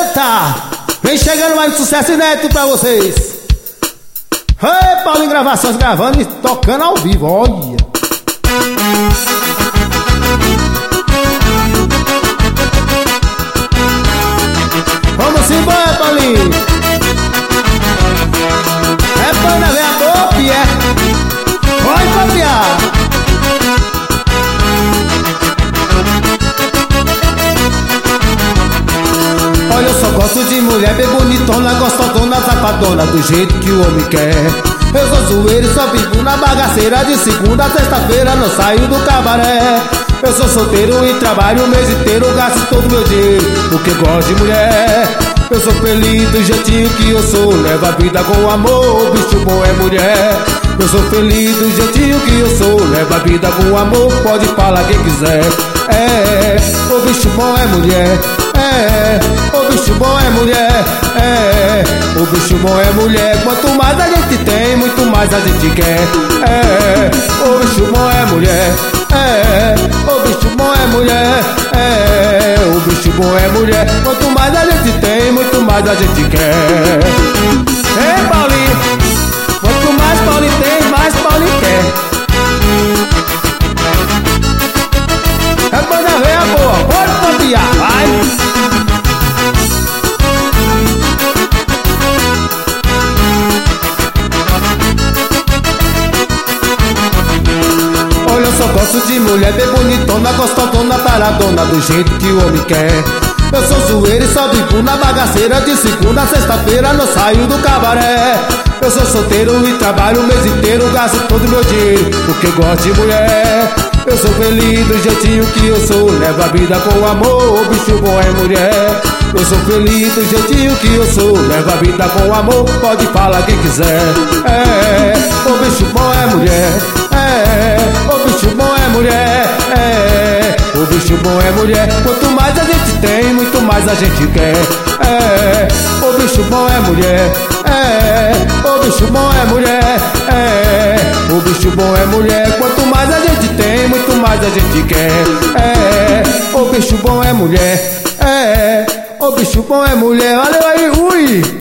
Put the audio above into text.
Eita! Vem chegando mais um sucesso inédito pra vocês. Ei, Paulinho Gravações gravando e tocando ao vivo, olha. Vamos embora, Paulinho. É banda ver a copia, é. Pode copiar. Olha, eu só gosto de mulher bem bonitona, gostosona, safadona, do jeito que o homem quer. Eu sou zoeiro e só vivo na bagaceira, de segunda a sexta-feira não saio do cabaré. Eu sou solteiro e trabalho o mês inteiro, gasto todo meu dinheiro porque gosto de mulher. Eu sou feliz do jeitinho que eu sou, levo a vida com amor, bicho bom é mulher. Eu sou feliz do jeitinho que eu sou, levo a vida com amor, pode falar quem quiser. É, o bicho bom é mulher. É, o bicho bom é mulher. É, o bicho bom é mulher. Quanto mais a gente tem, muito mais a gente quer. É, o bicho bom é mulher. É, o bicho bom é mulher. É, o bicho bom é mulher. Quanto mais a gente tem, muito mais a gente quer. Ei, Paulinho, quanto mais Paulinho tem, mais Paulinho quer. É banda velha boa, pode copiar, vai. Olha, eu só gosto de mulher bem bonitona, gostosona, taradona, do jeito que o homem quer. Eu sou zoeiro e só vivo na bagaceira, de segunda a sexta-feira não saio do cabaré. Eu sou solteiro e trabalho o mês inteiro, gasto todo meu dinheiro porque gosto de mulher. Eu sou feliz do jeitinho que eu sou, levo a vida com amor, o bicho bom é mulher. Eu sou feliz do jeitinho que eu sou, levo a vida com amor, pode falar quem quiser. É, o bicho bom é mulher. É, o bicho bom é mulher. É, o bicho bom é mulher. Quanto mais a gente tem, muito mais a gente quer. É, o bicho bom é mulher. É, o bicho bom é mulher. É, o bicho bom é mulher. Quanto mais a gente tem, muito mais a gente quer. É, o bicho bom é mulher. É, o bicho bom é mulher. Valeu aí, ui!